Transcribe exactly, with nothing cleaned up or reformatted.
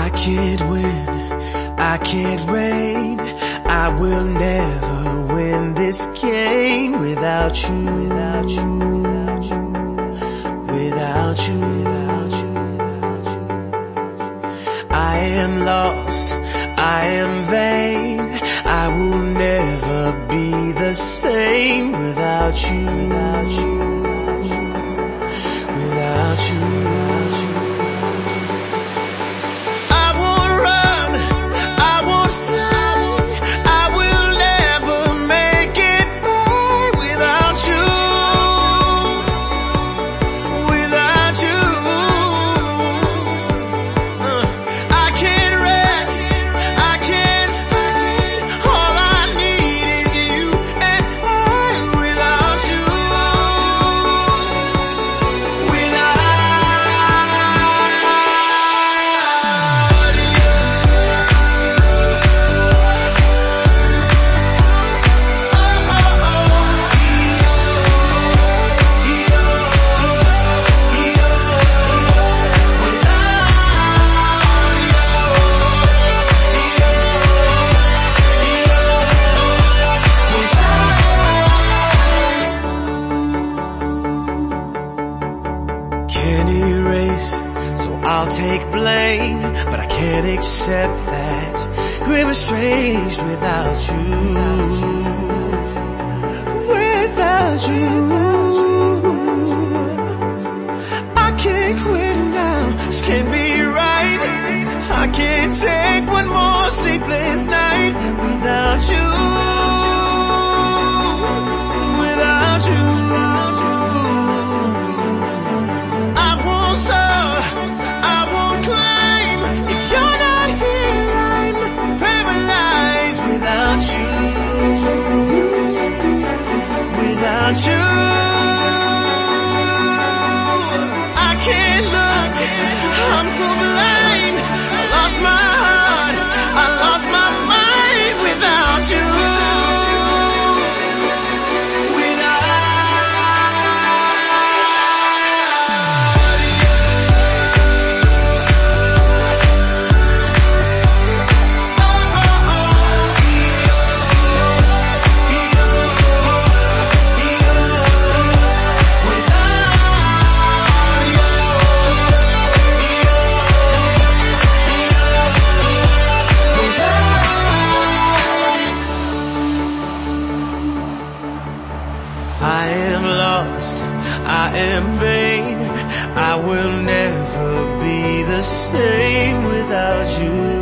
I can't win, I can't reign, I will never win this game without you, without you, without you, without you, without you. I am lost, I am vain, I will never be the same without you, without you, without you, without you, without you. Can't erase, so I'll take blame, but I can't accept that we're estranged without you, without you. I can't quit now, this can't be right. I can't take one more sleepless night without you, without you. Without you, I can't look, I'm so blind. I lost my heart, I lost my mind without you. I am lost, I am vain, I will never be the same without you.